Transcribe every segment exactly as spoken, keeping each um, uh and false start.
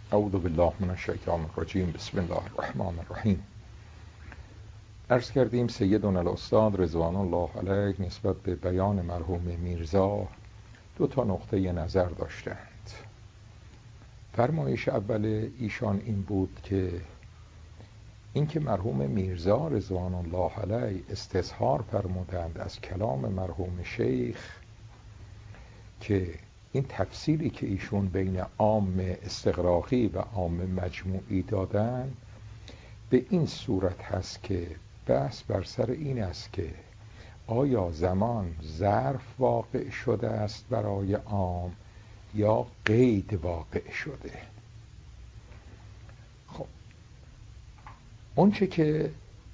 اعوذ بالله من الشیطان الرجیم. بسم الله الرحمن الرحیم. عرض کردیم سیدنا الاستاد رضوان الله علیه نسبت به بیان مرحوم میرزا دو تا نقطه نظر داشتند. فرمایش اول ایشان این بود که اینکه مرحوم میرزا رضوان الله علیه استظهار فرمودند از کلام مرحوم شیخ که این تفصیلی که ایشون بین عام استغراقی و عام مجموعی دادن به این صورت هست که بحث بر سر این است که آیا زمان ظرف واقع شده است برای عام یا قید واقع شده. خب اون چه که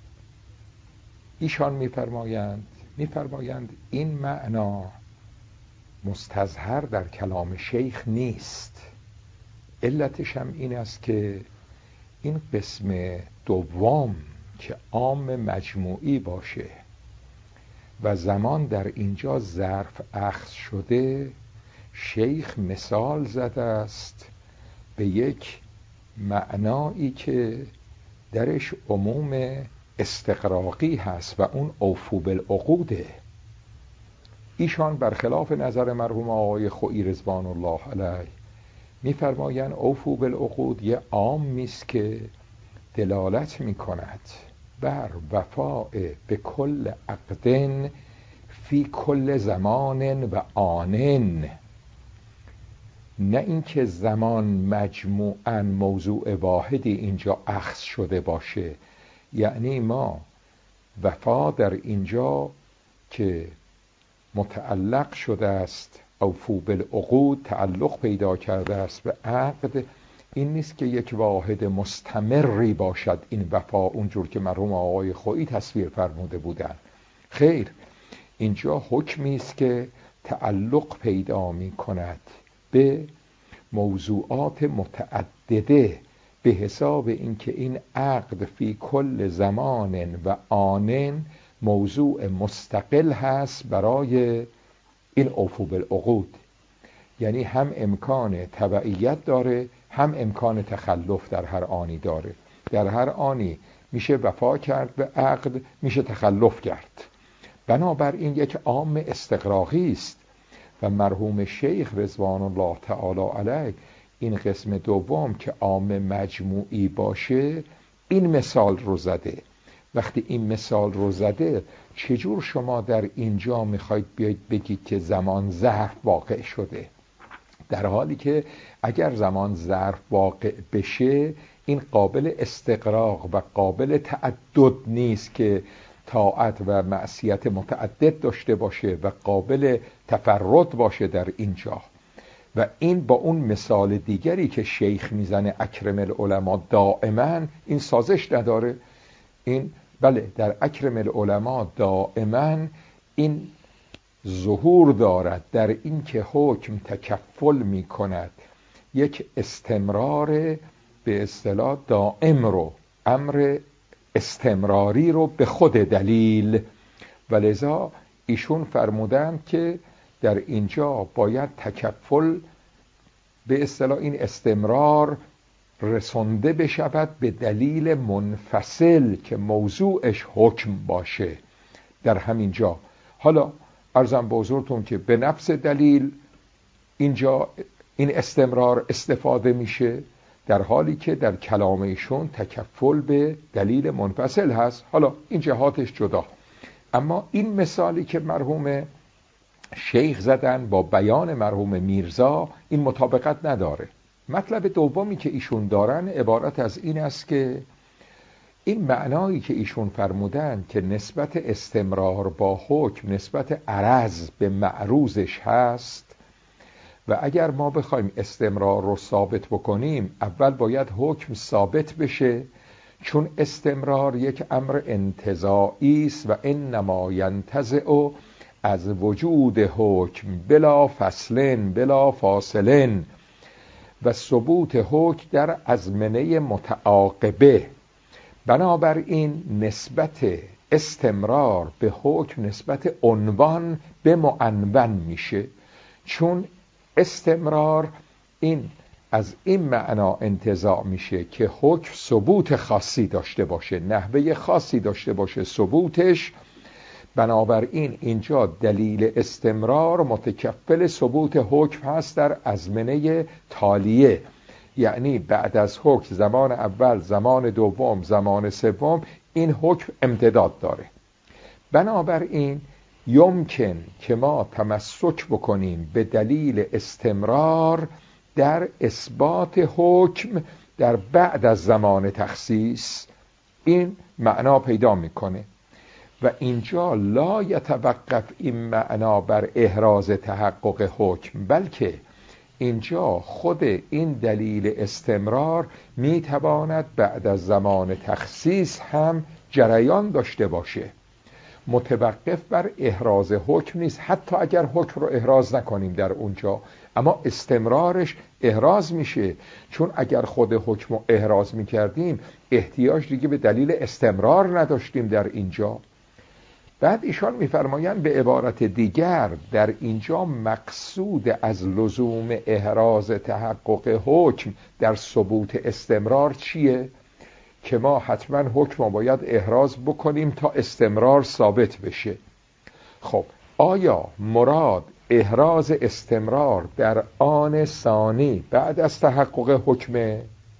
ایشان میفرمایند میفرمایند این معنا مستظهر در کلام شیخ نیست. علتش هم این است که این قسم دوم که عام مجموعی باشه و زمان در اینجا ظرف اخذ شده، شیخ مثال زده است به یک معنایی که درش عموم استغراقی هست و اون اوفو بالعقوده. ایشان برخلاف نظر مرحوم آقای خویی رضوان الله علیه می‌فرمایند اوفو بالعقود یه عامی است که دلالت می‌کند بر وفاء به کل عقدن فی کل زمان و آنن، نه اینکه زمان مجموعاً موضوع واحدی اینجا اخذ شده باشه. یعنی ما وفا در اینجا که متعلق شده است اوفو بالعقود، تعلق پیدا کرده است به عقد، این نیست که یک واحد مستمری باشد این وفا اونجور که مرحوم آقای خویی تصویر فرموده بودن. خیر، اینجا حکمی است که تعلق پیدا می کند به موضوعات متعدده به حساب اینکه این عقد فی کل زمان و آنن موضوع مستقل هست برای این اوفو بالعقود. یعنی هم امکان تبعیت داره، هم امکان تخلف در هر آنی داره. در هر آنی میشه وفا کرد به عقد، میشه تخلف کرد. بنابراین یک عام استغراقی است و مرحوم شیخ رضوان الله تعالی علیه این قسم دوم که عام مجموعی باشه این مثال رو زده. وقتی این مثال رو زده، چجور شما در اینجا میخواید بیاید بگید که زمان ظرف واقع شده، در حالی که اگر زمان ظرف واقع بشه این قابل استقراق و قابل تعدد نیست که طاعت و معصیت متعدد داشته باشه و قابل تفرد باشه در اینجا. و این با اون مثال دیگری که شیخ میزنه اکرم العلماء دائما، این سازش نداره. این بله در اکرم العلماء دائما این ظهور دارد در این که حکم تکفل می کند یک استمرار به اصطلاح دائم رو، امر استمراری رو به خود دلیل. ولذا ایشون فرمودند که در اینجا باید تکفل به اصطلاح این استمرار رسانده بشود به دلیل منفصل که موضوعش حکم باشه در همین جا. حالا عرضم به حضورتون که به نفس دلیل اینجا این استمرار استفاده میشه، در حالی که در کلام ایشون تکفل به دلیل منفصل هست. حالا این جهاتش جدا، اما این مثالی که مرحوم شیخ زدن با بیان مرحوم میرزا این مطابقت نداره. مطلب دومی که ایشون دارن عبارت از این است که این معنایی که ایشون فرمودن که نسبت استمرار با حکم نسبت عرض به معروضش هست و اگر ما بخوایم استمرار رو ثابت بکنیم اول باید حکم ثابت بشه، چون استمرار یک امر انتزاعی است و انما ینتزع از وجود حکم بلا فصلن بلا فاصلن و ثبوت حکم در ازمنه متعاقبه. بنابراین نسبت استمرار به حکم نسبت عنوان به معنون میشه، چون استمرار این از این معنا انتزاع میشه که حکم ثبوت خاصی داشته باشه، نحوه خاصی داشته باشه ثبوتش. بنابراین اینجا دلیل استمرار متکفل ثبوت حکم هست در ازمنه تالیه، یعنی بعد از حکم زمان اول، زمان دوم، زمان سوم این حکم امتداد داره. بنابراین یمکن که ما تمسک بکنیم به دلیل استمرار در اثبات حکم در بعد از زمان تخصیص، این معنا پیدا میکنه. و اینجا لا یتوقف این معنا بر احراز تحقق حکم، بلکه اینجا خود این دلیل استمرار میتواند بعد از زمان تخصیص هم جریان داشته باشه، متوقف بر احراز حکم نیست. حتی اگر حکم رو احراز نکنیم در اونجا، اما استمرارش احراز میشه، چون اگر خود حکم رو احراز میکردیم احتیاج دیگه به دلیل استمرار نداشتیم در اینجا. بعد ایشان میفرمایند به عبارت دیگر در اینجا مقصود از لزوم احراز تحقق حکم در ثبوت استمرار چیه؟ که ما حتما حکم باید احراز بکنیم تا استمرار ثابت بشه. خب آیا مراد احراز استمرار در آن ثانی بعد از تحقق حکمه،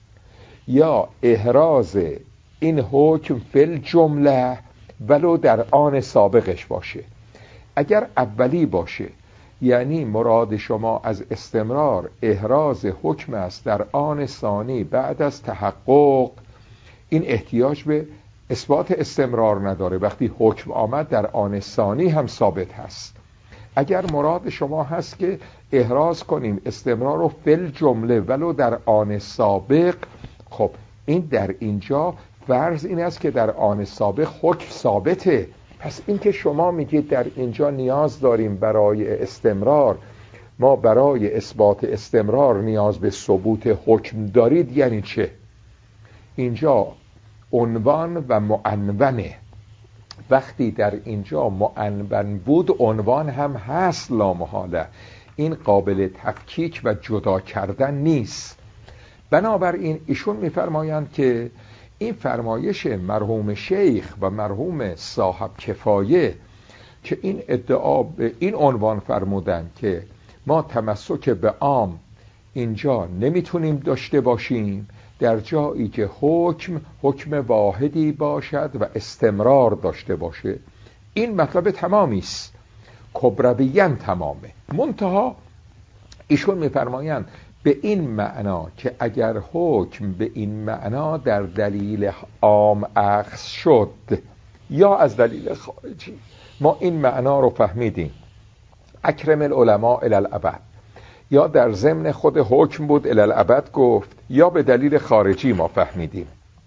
یا احراز این حکم فی جمله ولو در آن سابقش باشه؟ اگر اولی باشه، یعنی مراد شما از استمرار احراز حکم است در آن ثانی بعد از تحقق، این احتیاج به اثبات استمرار نداره، وقتی حکم آمد در آن ثانی هم ثابت هست. اگر مراد شما هست که احراز کنیم استمرار رو فی جمله ولو در آن سابق، خب این در اینجا فرض این است که در آن سابق حکم ثابته. پس این که شما میگید در اینجا نیاز داریم برای استمرار، ما برای اثبات استمرار نیاز به ثبوت حکم دارید، یعنی چه؟ اینجا عنوان و معنونه. وقتی در اینجا معنون بود عنوان هم هست لامحاله، این قابل تفکیک و جدا کردن نیست. بنابراین ایشون میفرمایند که این فرمایش مرحوم شیخ و مرحوم صاحب کفایه که این ادعا به این عنوان فرمودن که ما تمسک به عام اینجا نمیتونیم داشته باشیم در جایی که حکم حکم واحدی باشد و استمرار داشته باشه، این مطلب تمامی است، کبرویاً تمامه. منتها ایشون میفرمایند به این معنا که اگر حکم به این معنا در دلیل عام اخذ شد یا از دلیل خارجی، ما این معنا رو فهمیدیم اکرم العلماء الی الابد، یا در ضمن خود حکم بود الی الابد گفت، یا به دلیل خارجی ما فهمیدیم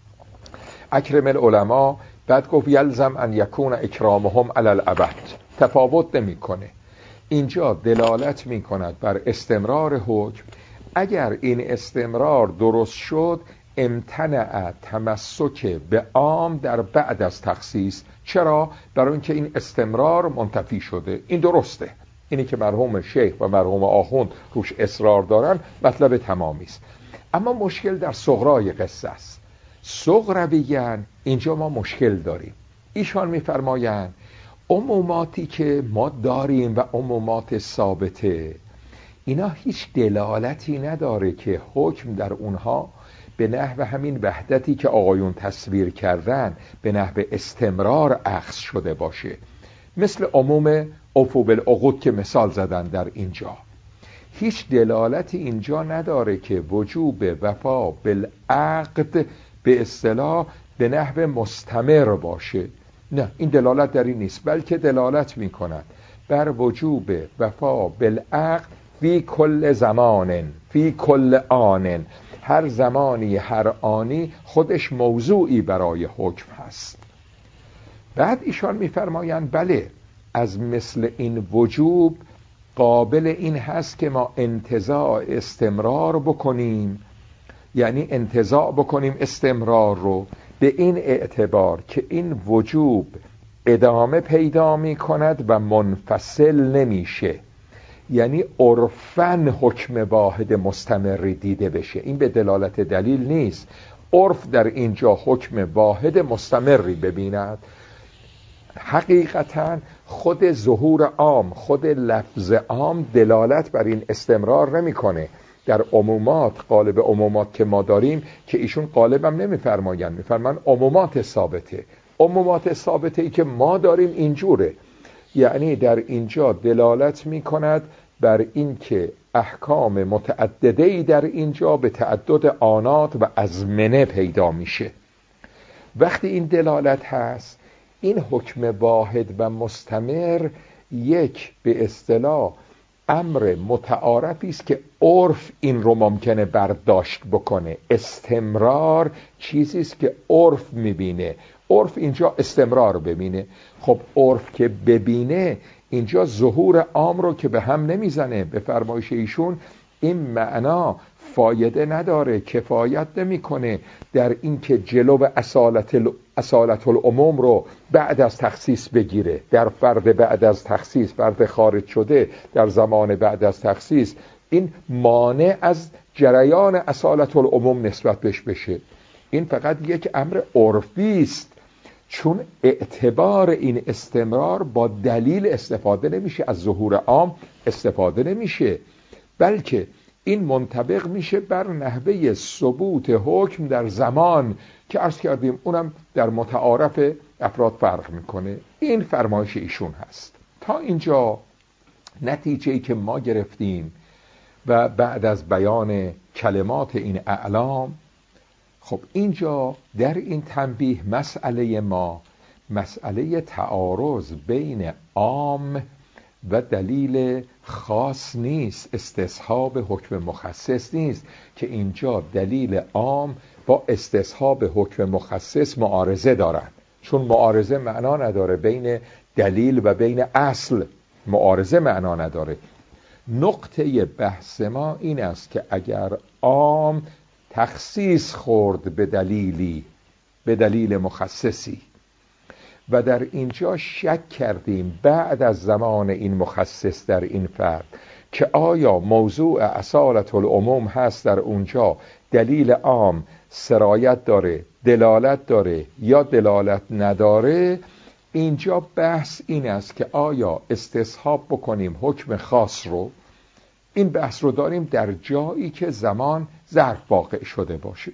اکرم العلماء، بعد گفت یلزم ان یکون اکرامهم علی الابد، تفاوت نمی کنه. اینجا دلالت می کند بر استمرار حکم. اگر این استمرار درست شد امتنع تمسک به عام در بعد از تخصیص. چرا؟ برای اینکه این استمرار منتفی شده. این درسته، اینی که مرحوم شیخ و مرحوم آخوند روش اصرار دارن مطلب تمامی است. اما مشکل در صغرای قصه است. صغرویاً اینجا ما مشکل داریم. ایشان میفرمایند عموماتی که ما داریم و عمومات ثابته، اینا هیچ دلالتی نداره که حکم در اونها به نحو همین وحدتی که آقایون تصویر کردن به نحو استمرار اخذ شده باشه، مثل عموم اوفوا بالعقود که مثال زدن در اینجا. هیچ دلالتی اینجا نداره که وجوب وفا بالعقد به اصطلاح به نحو مستمر باشه. نه، این دلالت در این نیست، بلکه دلالت می کند بر وجوب وفا بالعقد فی کل زمان فی کل آن، هر زمانی هر آنی خودش موضوعی برای حکم هست. بعد ایشان میفرمایند بله، از مثل این وجوب قابل این هست که ما انتزاع استمرار بکنیم، یعنی انتزاع بکنیم استمرار رو به این اعتبار که این وجوب ادامه پیدا می کند و منفصل نمیشه. یعنی عرفاً حکم واحد مستمری دیده بشه. این به دلالت دلیل نیست. عرف در اینجا حکم واحد مستمری ببیند. حقیقتاً خود ظهور عام، خود لفظ عام دلالت بر این استمرار نمیکنه. در عمومات، قالب عمومات که ما داریم که ایشون قالبم نمیفرماین، میفرمان عمومات ثابته. عمومات ثابته ای که ما داریم اینجوره، یعنی در اینجا دلالت میکند بر این که احکام متعدده‌ای در اینجا به تعدد آنات و ازمنه پیدا میشه. وقتی این دلالت هست، این حکم واحد و مستمر یک به اصطلاح امر متعارفی است که عرف این رو ممکنه برداشت بکنه. استمرار چیزی است که عرف میبینه. عرف اینجا استمرار ببینه. خب عرف که ببینه اینجا ظهور عام رو که به هم نمیزنه. به فرمایش ایشون این معنا فایده نداره، کفایت نمیکنه در این که جلو اصالت ال... اصالت العموم رو بعد از تخصیص بگیره. در فرد بعد از تخصیص، فرد خارج شده در زمان بعد از تخصیص، این مانع از جریان اصالت العموم نسبت بهش بشه. این فقط یک امر عرفی است، چون اعتبار این استمرار با دلیل استفاده نمیشه، از ظهور عام استفاده نمیشه، بلکه این منطبق میشه بر نحوه ثبوت حکم در زمان که عرض کردیم اونم در متعارف افراد فرق میکنه. این فرمایش ایشون هست. تا اینجا نتیجه‌ای که ما گرفتیم و بعد از بیان کلمات این اعلام، خب اینجا در این تنبیه مسئله ما مسئله تعارض بین عام و دلیل خاص نیست، استصحاب حکم مخصص نیست که اینجا دلیل عام با استصحاب حکم مخصص معارضه دارن، چون معارضه معنا نداره. بین دلیل و بین اصل معارضه معنا نداره. نقطه بحث ما این است که اگر عام تخصیص خورد به دلیلی، به دلیل مخصصی، و در اینجا شک کردیم بعد از زمان این مخصص در این فرد که آیا موضوع اصالت العموم هست در اونجا دلیل عام سرایت داره، دلالت داره یا دلالت نداره، اینجا بحث این است که آیا استصحاب بکنیم حکم خاص رو. این بحث رو داریم در جایی که زمان ظرف واقع شده باشه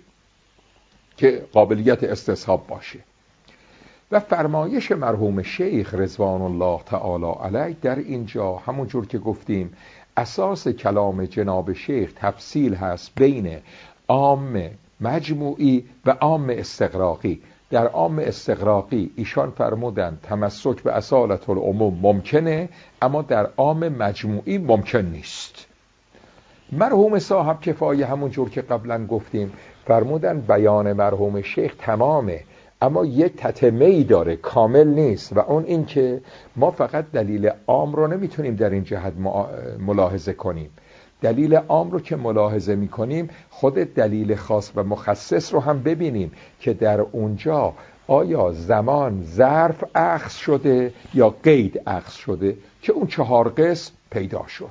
که قابلیت استصحاب باشه. و فرمایش مرحوم شیخ رضوان الله تعالی علیه در اینجا همون جور که گفتیم اساس کلام جناب شیخ تفصیل هست بین عام مجموعی و عام استغراقی. در عام استغراقی ایشان فرمودن تمسک به اصالت العموم ممکنه، اما در عام مجموعی ممکن نیست. مرحوم صاحب کفایه همون جور که قبلا گفتیم فرمودن بیان مرحوم شیخ تمامه، اما یک تتمه‌ای داره، کامل نیست، و اون این که ما فقط دلیل عام رو نمیتونیم در این جهت ملاحظه کنیم. دلیل عام رو که ملاحظه میکنیم خود دلیل خاص و مخصص رو هم ببینیم که در اونجا آیا زمان ظرف اخذ شده یا قید اخذ شده، که اون چهار قسم پیدا شد.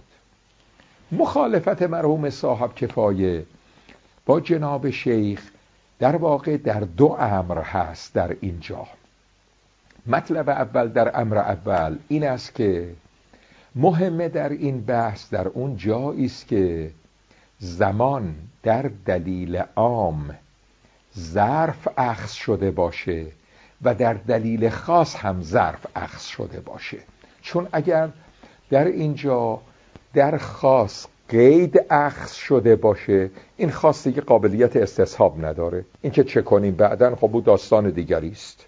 مخالفت مرحوم صاحب کفایه با جناب شیخ در واقع در دو امر هست در اینجا. مطلب اول در امر اول این است که مهمه در این بحث در اون جایی است که زمان در دلیل عام ظرف اخذ شده باشه و در دلیل خاص هم ظرف اخذ شده باشه. چون اگر در اینجا در خاص قید اخذ شده باشه، این خاص دیگه قابلیت استصحاب نداره. این که چه کنیم بعدن خب اون داستان دیگری است.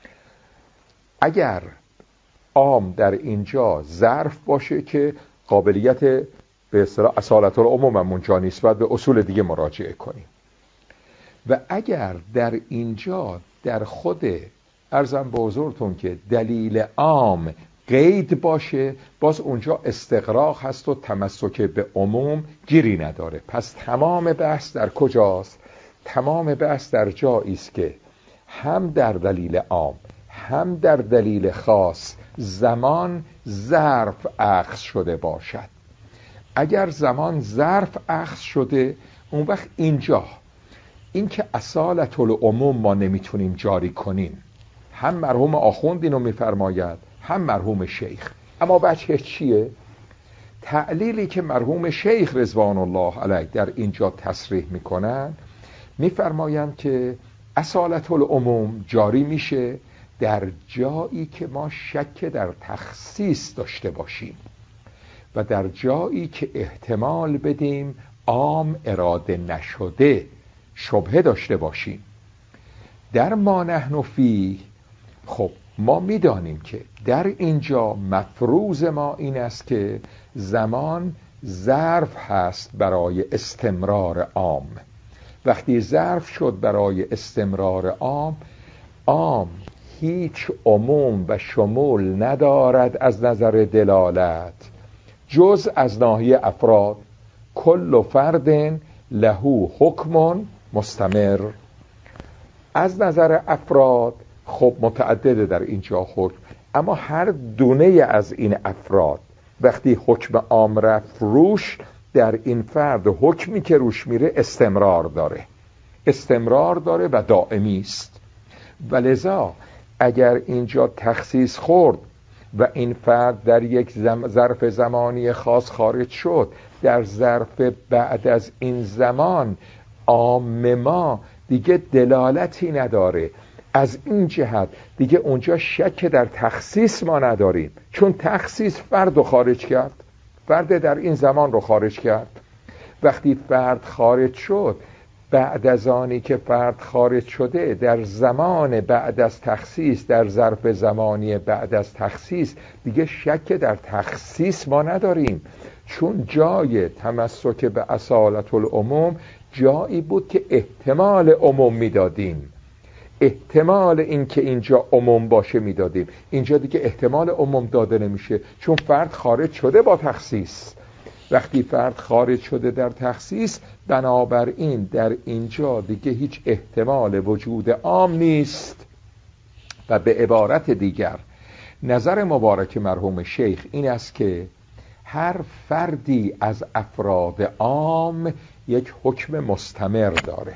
اگر عام در اینجا ظرف باشه که قابلیت به اصطلاح اصالت العموم هم اونجا نیست، باید به اصول دیگه مراجعه کنیم. و اگر در اینجا در خود عرضم به حضورتون که دلیل عام قید باشه، باز اونجا استغراق هست و تمسک به عموم گیری نداره. پس تمام بحث در کجاست؟ تمام بحث در جایی است که هم در دلیل عام هم در دلیل خاص زمان ظرف اخذ شده باشد. اگر زمان ظرف اخذ شده، اون وقت اینجا این که اصالت العموم ما نمیتونیم جاری کنیم، هم مرحوم آخوند اینو میفرماید هم مرحوم شیخ. اما وجه چیه؟ تعلیلی که مرحوم شیخ رضوان الله علیه در اینجا تصریح میکنن، میفرمایند که اصالت العموم جاری میشه در جایی که ما شک در تخصیص داشته باشیم و در جایی که احتمال بدیم عام اراده نشده شبهه داشته باشیم. در ما نحن فیه، خب ما میدانیم که در اینجا مفروض ما این است که زمان ظرف هست برای استمرار عام. وقتی ظرف شد برای استمرار عام، عام هیچ عموم و شمول ندارد از نظر دلالت جز از ناحیه افراد. کل فرد له حکم مستمر. از نظر افراد خب متعدده در اینجا حکم، اما هر دونه از این افراد وقتی حکم عام رفت روش، در این فرد حکمی که روش میره استمرار داره استمرار داره و دائمی است. و لذا اگر اینجا تخصیص خورد و این فرد در یک زم ظرف زمانی خاص خارج شد، در ظرف بعد از این زمان عام ما دیگه دلالتی نداره. از این جهت دیگه اونجا شک در تخصیص ما نداریم، چون تخصیص فرد رو خارج کرد، فرد در این زمان رو خارج کرد. وقتی فرد خارج شد، بعد از آنی که فرد خارج شده در زمان بعد از تخصیص، در ظرف زمانی بعد از تخصیص دیگه شک در تخصیص ما نداریم، چون جای تمسک به اصالت العموم جایی بود که احتمال عموم میدادیم، احتمال این که اینجا عموم باشه میدادیم. اینجا دیگه احتمال عموم داده نمیشه، چون فرد خارج شده با تخصیص. وقتی فرد خارج شده در تخصیص، بنابراین در اینجا دیگه هیچ احتمال وجود عام نیست. و به عبارت دیگر نظر مبارک مرحوم شیخ این است که هر فردی از افراد عام یک حکم مستمر داره.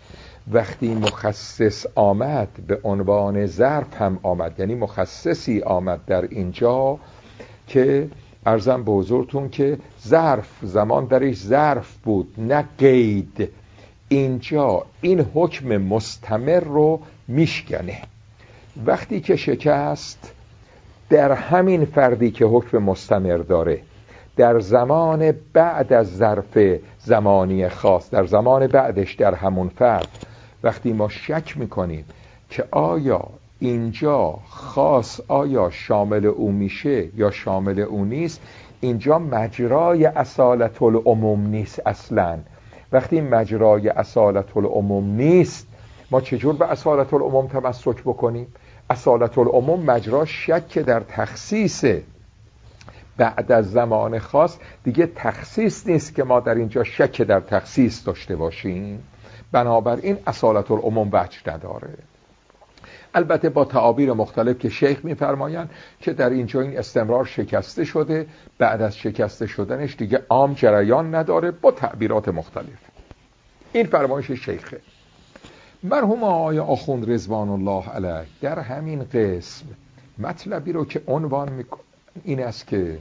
وقتی مخصص آمد به عنوان ظرف هم آمد، یعنی مخصصی آمد در اینجا که عرضم به حضورتون که ظرف زمان درش ظرف بود نه قید، اینجا این حکم مستمر رو میشکنه. وقتی که شکست، در همین فردی که حکم مستمر داره در زمان بعد از ظرف زمانی خاص، در زمان بعدش در همون فرد، وقتی ما شک میکنیم که آیا اینجا خاص آیا شامل او میشه یا شامل او نیست، اینجا مجرای اصالت العموم نیست اصلا. وقتی مجرای اصالت العموم نیست، ما چجور به اصالت العموم تمسک بکنیم؟ اصالت العموم مجرا شک در تخصیص بعد از زمان خاص، دیگه تخصیص نیست که ما در اینجا شک در تخصیص داشته باشیم. بنابراین اصالت العموم وجه نداره. البته با تعابیر مختلف که شیخ میفرمایند که در اینجا این استمرار شکسته شده، بعد از شکسته شدنش دیگه عام جریان نداره، با تعبیرات مختلف. این فرمایش شیخه. مرحوم آقای آخوند رضوان الله علیه در همین قسم مطلبی رو که عنوان میکنه این است که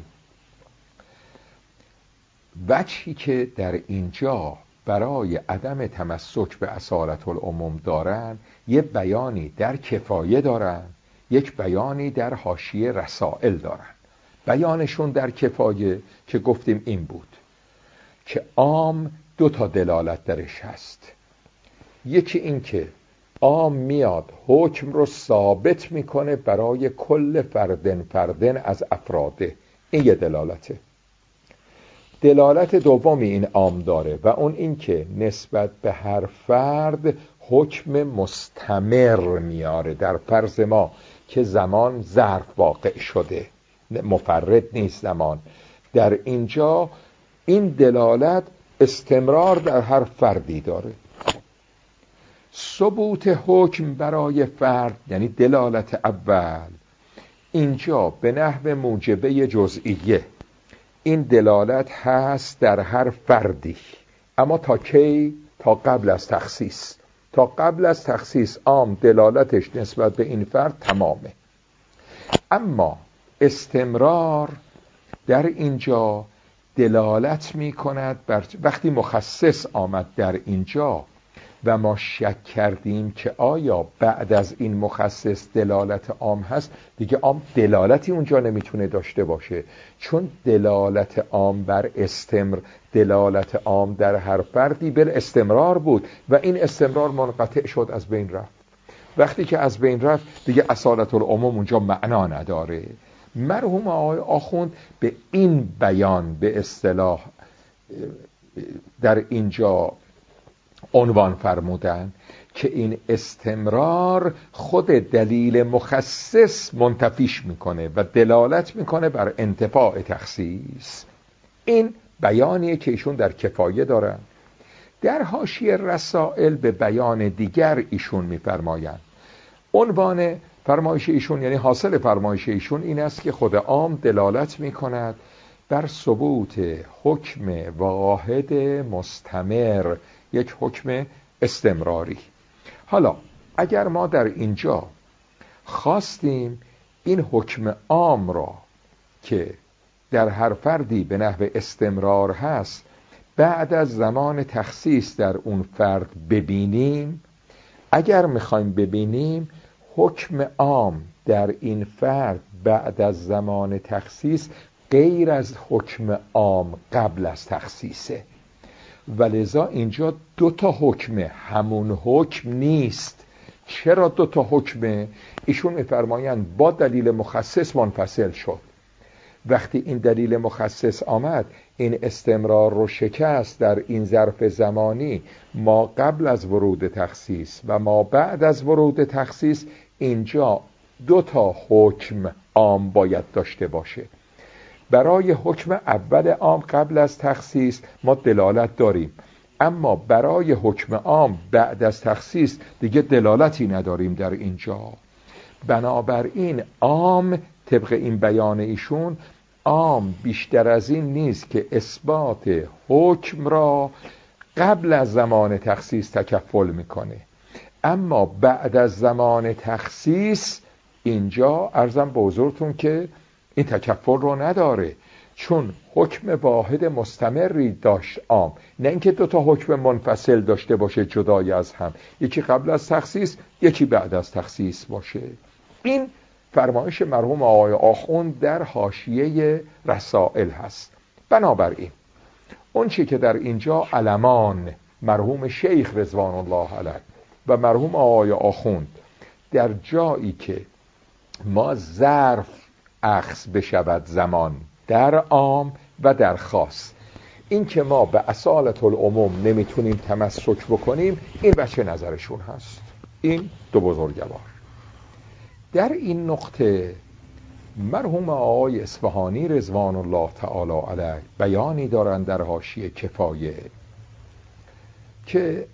وجهی که در اینجا برای عدم تمسک به اصالت العموم دارن، یه بیانی در کفایه دارن، یک بیانی در حاشیه رسائل دارن. بیانشون در کفایه که گفتیم این بود که عام دو تا دلالت درش هست. یکی این که عام میاد حکم رو ثابت میکنه برای کل فردن فردن از افراده، این یه دلالته. دلالت دومی این عام داره و اون این که نسبت به هر فرد حکم مستمر میاره. در فرض ما که زمان ظرف واقع شده، مفرد نیست زمان، در اینجا این دلالت استمرار در هر فردی داره. ثبوت حکم برای فرد یعنی دلالت اول، اینجا به نحو موجبه جزئیه این دلالت هست در هر فردی، اما تا کی؟ تا قبل از تخصیص. تا قبل از تخصیص عام دلالتش نسبت به این فرد تمامه. اما استمرار در اینجا دلالت می کند بر وقتی مخصص آمد در اینجا و ما شک کردیم که آیا بعد از این مخصص دلالت عام هست، دیگه عام دلالتی اونجا نمیتونه داشته باشه، چون دلالت عام بر استمر دلالت عام در هر فردی بر استمرار بود و این استمرار منقطع شد، از بین رفت. وقتی که از بین رفت دیگه اصالت العموم اونجا معنا نداره. مرحوم آقای آخوند به این بیان به اصطلاح در اینجا عنوان فرمودن که این استمرار خود دلیل مخصص منتفیش میکنه و دلالت میکنه بر انتفاع تخصیص. این بیانیه که ایشون در کفایه دارن. در حاشیه رسائل به بیان دیگر ایشون میفرمایند عنوان فرمایش ایشون، یعنی حاصل فرمایش ایشون این است که خود عام دلالت میکند بر ثبوت حکم واحد مستمر، یک حکم استمراری. حالا اگر ما در اینجا خواستیم این حکم عام را که در هر فردی به نحو استمرار هست بعد از زمان تخصیص در اون فرد ببینیم، اگر میخوایم ببینیم حکم عام در این فرد بعد از زمان تخصیص غیر از حکم عام قبل از تخصیصه، ولذا اینجا دو تا حکمه، همون حکم نیست. چرا دو تا حکمه؟ ایشون میفرمایند با دلیل مخصص منفصل شد. وقتی این دلیل مخصص آمد این استمرار رو شکست در این ظرف زمانی، ما قبل از ورود تخصیص و ما بعد از ورود تخصیص، اینجا دو تا حکم عام باید داشته باشه. برای حکم اول عام قبل از تخصیص ما دلالت داریم، اما برای حکم عام بعد از تخصیص دیگه دلالتی نداریم در اینجا. بنابراین عام طبق این بیان ایشون، عام بیشتر از این نیست که اثبات حکم را قبل از زمان تخصیص تکفل میکنه، اما بعد از زمان تخصیص اینجا عرضم به حضورتون که این تکفل رو نداره، چون حکم واحد مستمری داشت عام، نه اینکه دو تا حکم منفصل داشته باشه جدای از هم، یکی قبل از تخصیص یکی بعد از تخصیص باشه. این فرمایش مرحوم آقای آخوند در حاشیه رسائل هست. بنابراین اون چی که در اینجا علمان مرحوم شیخ رضوان الله علیه و مرحوم آقای آخوند در جایی که ما ظرف اخذ بشود زمان در عام و در خاص، این که ما به اصالت العموم نمیتونیم تمسک بکنیم، این بچه نظرشون هست. این دو بزرگوار در این نقطه مرحوم آقای اصفهانی رضوان الله تعالی علیه بیانی دارند در حاشیه کفایه که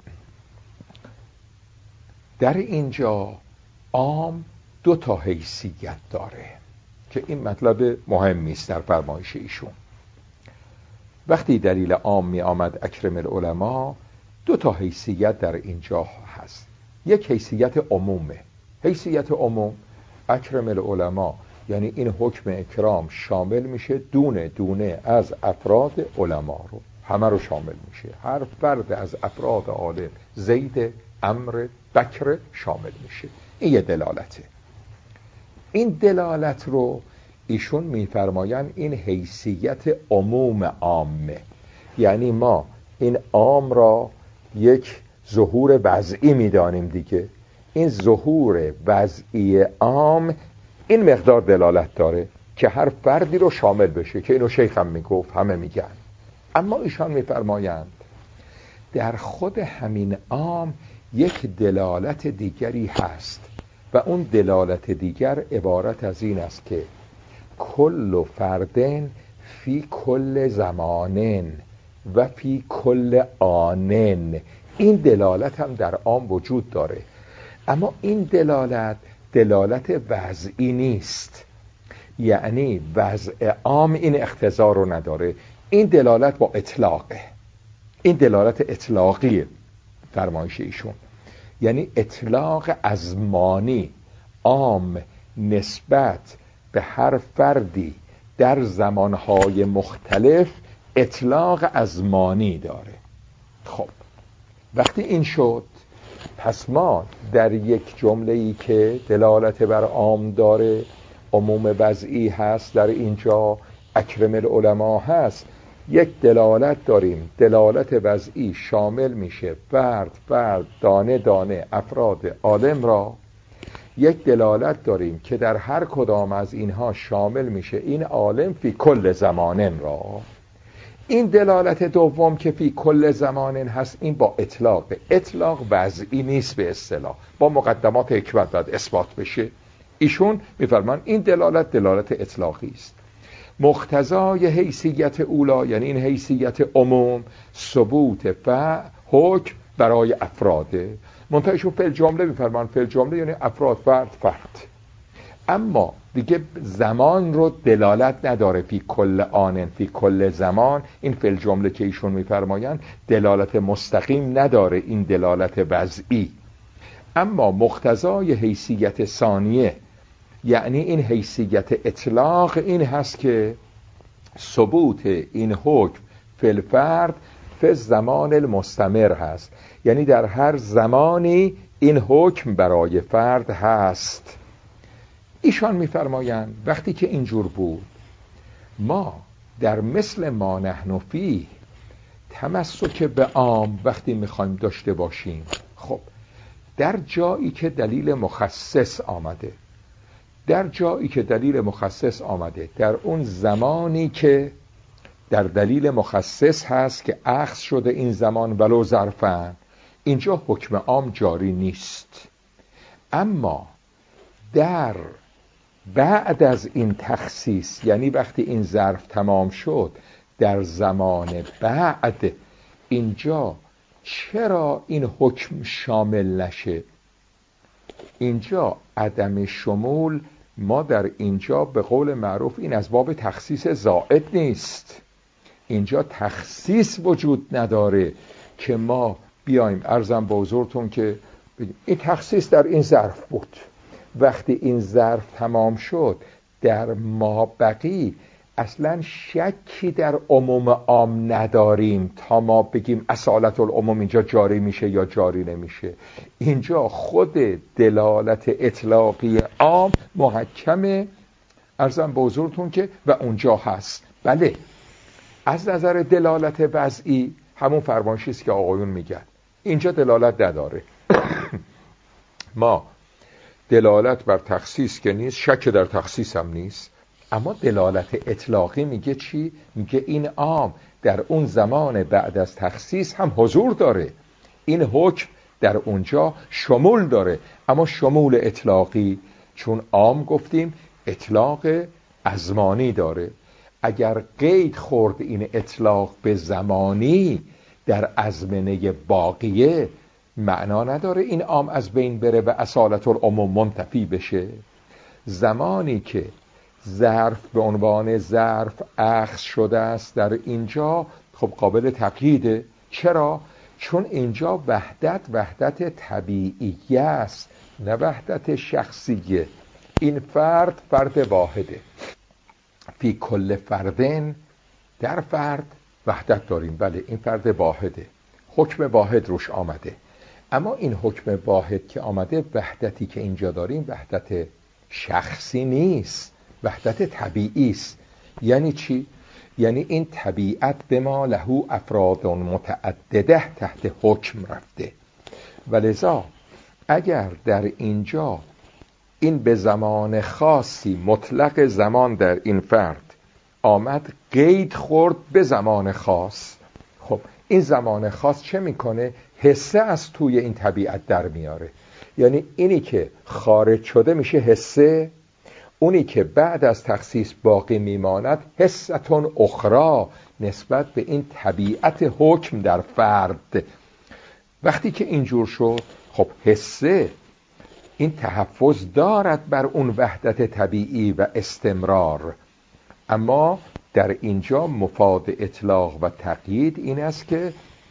در اینجا عام دو تا حیثیت داره که این مطلب مهمی است در فرمایش ایشون. وقتی دلیل عام می آمد اکرم العلماء، دو تا حیثیت در اینجا هست. یک حیثیت عمومه. حیثیت عموم اکرم العلماء یعنی این حکم اکرام شامل میشه دونه دونه از افراد علما رو، همه رو شامل میشه، هر فرد از افراد عالم، زید، عمرو، بکر شامل میشه. این یه دلالته. این دلالت رو ایشون میفرمایند این حیثیت عموم عامه، یعنی ما این عام را یک ظهور وضعی میدانیم دیگه. این ظهور وضعی عام این مقدار دلالت داره که هر فردی رو شامل بشه، که اینو شیخ هم میگفت، همه میگن. اما ایشان میفرمایند در خود همین عام یک دلالت دیگری هست و اون دلالت دیگر عبارت از این است که کل فردن فی کل زمانن و فی کل آنن. این دلالت هم در عام وجود داره، اما این دلالت دلالت وضعی نیست. یعنی وضع عام این اقتضا رو نداره. این دلالت با اطلاقه، این دلالت اطلاقی فرمایش ایشون، یعنی اطلاق ازمانی عام نسبت به هر فردی در زمانهای مختلف اطلاق ازمانی داره. خب وقتی این شد، پس ما در یک جمله‌ای که دلالت بر عام داره، عموم وضعی هست، در اینجا اکرم العلماء هست، یک دلالت داریم. دلالت وضعی شامل میشه فرد فرد، دانه دانه، افراد عالم را. یک دلالت داریم که در هر کدام از اینها شامل میشه این عالم فی کل زمانن را. این دلالت دوم که فی کل زمانن هست، این با اطلاق. اطلاق وضعی نیست به اصطلاح، با مقدمات حکمت باید اثبات بشه. ایشون میفرمان این دلالت دلالت اطلاقی است. مقتضای حیثیت اولا، یعنی این حیثیت عموم، ثبوت و حکم برای افراده. منتها ایشون فعل جمله میفرمان، فعل جمله یعنی افراد، فرد فرد. اما دیگه زمان رو دلالت نداره فی کل آنن، فی کل زمان. این فعل جمله که ایشون میفرمایند دلالت مستقیم نداره، این دلالت وضعی. اما مقتضای حیثیت ثانیه، یعنی این حیثیت اطلاق، این هست که ثبوت این حکم فی الفرد فی زمان المستمر هست، یعنی در هر زمانی این حکم برای فرد هست. ایشان میفرمایند وقتی که اینجور بود، ما در مثل ما نحن فیه تمسک به عام وقتی میخوایم داشته باشیم، خب در جایی که دلیل مخصص آمده، در جایی که دلیل مخصص آمده، در اون زمانی که در دلیل مخصص هست که اخذ شده این زمان ولو ظرفاً، اینجا حکم عام جاری نیست. اما در بعد از این تخصیص، یعنی وقتی این ظرف تمام شد، در زمان بعد، اینجا چرا این حکم شامل نشه؟ اینجا عدم شمول ما در اینجا به قول معروف این از باب تخصیص زائد نیست. اینجا تخصیص وجود نداره که ما بیایم عرضم به حضورتون که این تخصیص در این ظرف بود، وقتی این ظرف تمام شد در مابقی اصلا شکی در عموم عام نداریم تا ما بگیم اصالت العموم اینجا جاری میشه یا جاری نمیشه. اینجا خود دلالت اطلاقی عام محکمه، عرضم به حضورتون که و اونجا هست. بله، از نظر دلالت وضعی همون فرمایشی است که آقایون میگن، اینجا دلالت نداره. ما دلالت بر تخصیص که نیست، شک در تخصیص هم نیست، اما دلالت اطلاقی میگه چی؟ میگه این عام در اون زمان بعد از تخصیص هم حضور داره، این حکم در اونجا شمول داره، اما شمول اطلاقی، چون عام گفتیم اطلاق ازمانی داره. اگر قید خورد این اطلاق به زمانی در ازمنه باقیه، معنا نداره این عام از بین بره و اصالت العموم منتفی بشه. زمانی که ظرف به عنوان ظرف اخذ شده است در اینجا، خب قابل تقییده. چرا؟ چون اینجا وحدت وحدت طبیعیه است، نه وحدت شخصیه. این فرد فرد واحده، فی کل فردن، در فرد وحدت داریم. بله، این فرد واحده، حکم واحد روش آمده. اما این حکم واحد که آمده، وحدتی که اینجا داریم وحدت شخصی نیست، وحدت طبیعی است. یعنی چی؟ یعنی این طبیعت به ما له افراد متعدده تحت حکم رفته. ولذا اگر در اینجا این به زمان خاصی، مطلق زمان در این فرد آمد قید خورد به زمان خاص، خب این زمان خاص چه میکنه؟ حسه از توی این طبیعت در میاره. یعنی اینی که خارج شده میشه حسه، اونی که بعد از تخصیص باقی میماند حستون اخرى، نسبت به این طبیعت حکم در فرد. وقتی که اینجور شد، خب حسه این تحفظ دارد بر اون وحدت طبیعی و استمرار، اما در اینجا مفاد اطلاق و تقیید این است که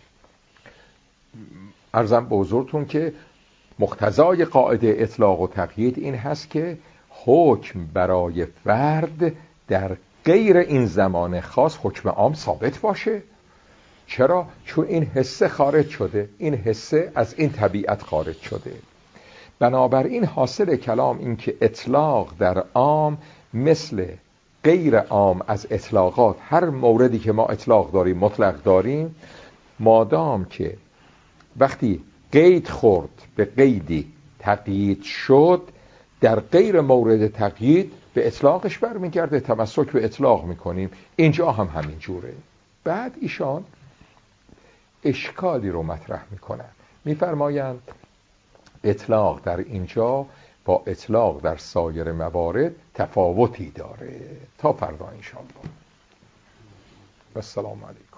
عرضم به حضورتون که مقتضای قاعده اطلاق و تقیید این هست که حکم برای فرد در غیر این زمان خاص حکم عام ثابت باشه. چرا؟ چون این حسه خارج شده، این حسه از این طبیعت خارج شده. بنابراین حاصل کلام این که اطلاق در عام مثل غیر عام از اطلاقات، هر موردی که ما اطلاق داریم مطلق داریم، مادام که وقتی قید خورد به قیدی تقیید شد، در غیر مورد تقیید به اطلاقش برمیگرده، تمسک به اطلاق میکنیم. اینجا هم همین جوره. بعد ایشان اشکالی رو مطرح میکنن، میفرمایند اطلاق در اینجا با اطلاق در سایر موارد تفاوتی داره. تا فردا انشاءالله. و السلام علیکم.